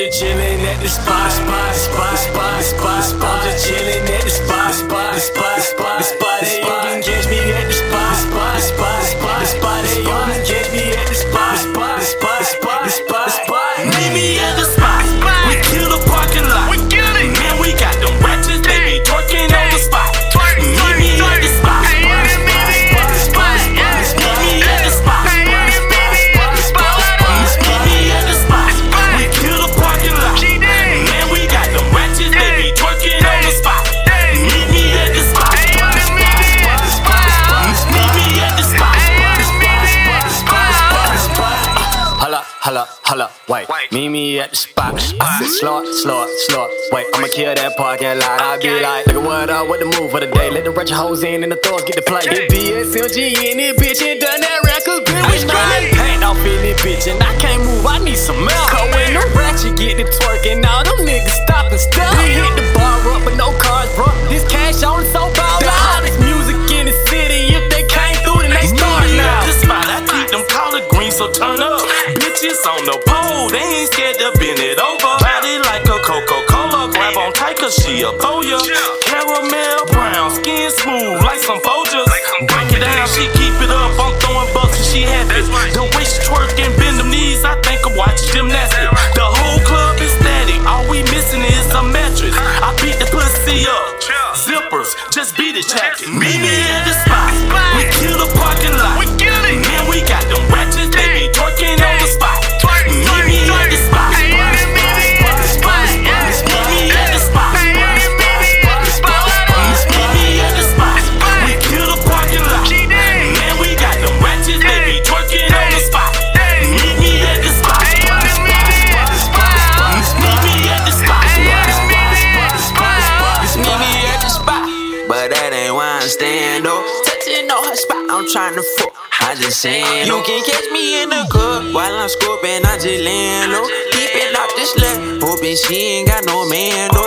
just chillin' at the spot. I'm just chillin' at the spot. Hey, you can catch me at the spot. Hey, you can catch me at the spot. Meet me at the spot. We kill the parking lot. Man, we got them ratchets, they be twerking on the spot. Meet me at the spot. Meet me at the spot. Meet me at the spot. We kill the parking lot. Man, we got them ratchets, they be twerking on the spot. Meet me at the spot. Meet me at the spot. Holla, wait. Meet me at the spot. I said slow, wait. I'ma kill that parking lot. I be like, look at what up with the move for the day. Let the ratchet hoes in and the thugs get the play. This BSMG in this bitch and done that rap, cause bitch we straight. Paint off in this bitch and I can't move, I need some milk. Cause when the ratchet get to twerking, all them niggas stop and step. We hit the bar up but no cars, bro. This cash on the so ball. The hottest music in the city. If they came through, then they start now. This spot, I keep them collard greens, so turn up. Bitches on the pole, they ain't scared to bend it over. Body like a Coca-Cola, grab on tight cause she a Poya. Caramel brown, skin smooth like some Folgers. Break it down, she keep it up, I'm throwing bucks and she happy. The way she twerk and bend them knees, I think I'm watching gymnastics. The whole club is static, all we missing is a mattress. I beat the pussy up, zippers, just beat it, check it. Meet me at the spot, we kill the parking lot. Man, we got them ratchets, they be twerking on the spot. Meet me at the spot. Meet me at the spot. Meet me at the spot. We kill the parking lot. Man, we got them ratchets, they be twerking on the spot. Meet me at the spot. Meet me at the spot. Meet me at the spot, but that ain't why I'm staying though. Touching on her spot, I'm trying to fuck. I just saying, you can catch me in the club while I'm scoping, I just laying low. Keep it off this left, hoping she ain't got no man though.